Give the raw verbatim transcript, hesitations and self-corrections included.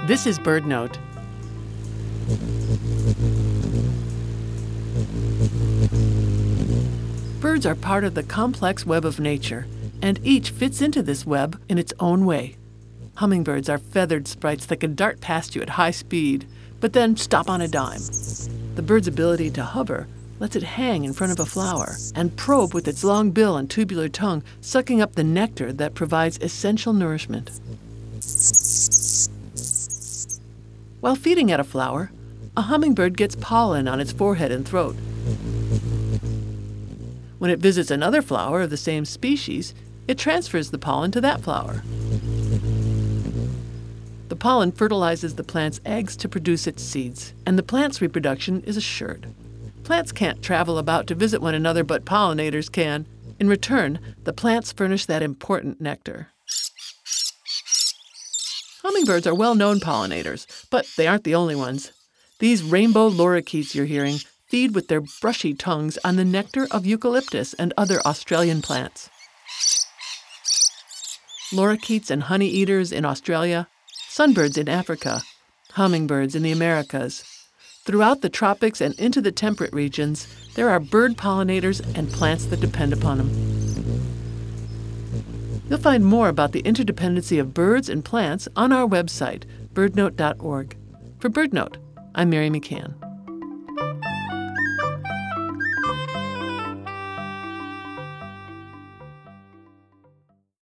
This is BirdNote. Birds are part of the complex web of nature, and each fits into this web in its own way. Hummingbirds are feathered sprites that can dart past you at high speed, but then stop on a dime. The bird's ability to hover lets it hang in front of a flower and probe with its long bill and tubular tongue, sucking up the nectar that provides essential nourishment. While feeding at a flower, a hummingbird gets pollen on its forehead and throat. When it visits another flower of the same species, it transfers the pollen to that flower. The pollen fertilizes the plant's eggs to produce its seeds, and the plant's reproduction is assured. Plants can't travel about to visit one another, but pollinators can. In return, the plants furnish that important nectar. Hummingbirds are well-known pollinators, but they aren't the only ones. These rainbow lorikeets you're hearing feed with their brushy tongues on the nectar of eucalyptus and other Australian plants. Lorikeets and honey-eaters in Australia, sunbirds in Africa, hummingbirds in the Americas. Throughout the tropics and into the temperate regions, there are bird pollinators and plants that depend upon them. You'll find more about the interdependency of birds and plants on our website, bird note dot org. For BirdNote, I'm Mary McCann.